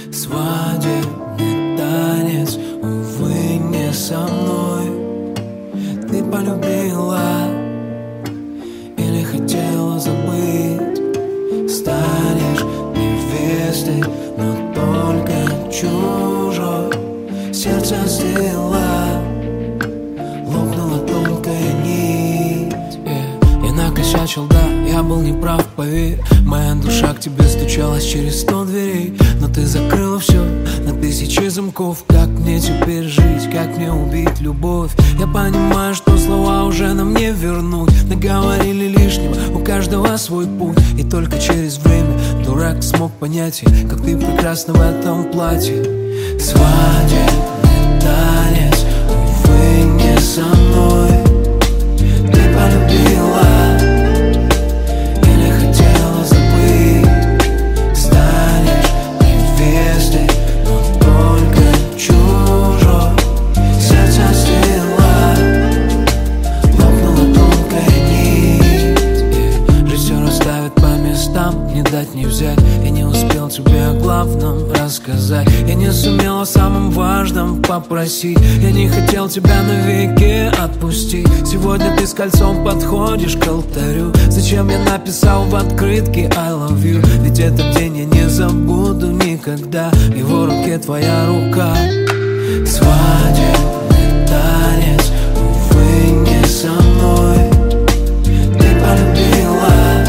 Свадебный танец, увы, не со мной. Ты полюбила или хотела забыть? Станешь невестой, но только чужой. Сердце остыло, лопнула тонкая нить. Я накосячил, да, я был неправ, поверь. Моя душа к тебе стучалась через 100 дверей, но ты закрыла все на 1000 замков. Как мне теперь жить, как мне убить любовь? Я понимаю, что слова уже нам не вернуть. Наговорили лишнего, у каждого свой путь. И только через время дурак смог понять, как ты прекрасна в этом платье. Свадебный танец, увы, не со мной. Ты полюбила или хотела забыть? Станешь невестой, но только чужой. Сердце остыло, лопнула тонкая нить. Жизнь все расставит по местам, не дать не взять. Я не успел тебе о главном рассказать. Я не сумел о самом важном попросить. Я не хотел тебя навеки отпустить. Сегодня ты с кольцом подходишь к алтарю. Зачем я написал в открытке I love you? Ведь этот день я не забуду никогда. В его руке твоя рука. Свадебный танец, увы, не со мной. Ты полюбила